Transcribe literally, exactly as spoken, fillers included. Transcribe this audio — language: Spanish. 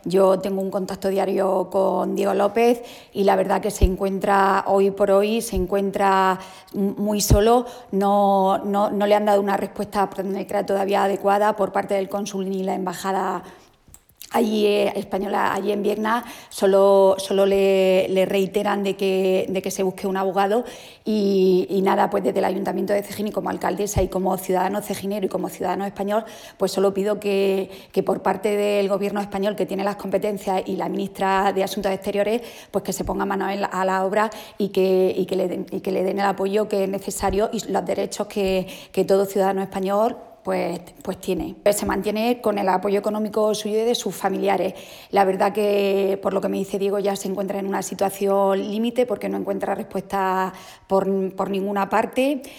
Yo tengo un contacto diario con Diego López y la verdad que se encuentra, hoy por hoy, se encuentra muy solo. No, no, no le han dado una respuesta todavía adecuada por parte del cónsul ni la embajada allí eh, española, allí en Viena. Solo, solo le, le reiteran de que, de que se busque un abogado y, y nada, pues desde el Ayuntamiento de Cejín y como alcaldesa y como ciudadano ceginero y como ciudadano español, pues solo pido que, que por parte del Gobierno español, que tiene las competencias, y la ministra de Asuntos Exteriores, pues que se ponga mano a la obra y que, y que, le, den, y que le den el apoyo que es necesario y los derechos que, que todo ciudadano español Pues, pues tiene. Se mantiene con el apoyo económico suyo y de sus familiares. La verdad que, por lo que me dice Diego, ya se encuentra en una situación límite porque no encuentra respuesta por, por ninguna parte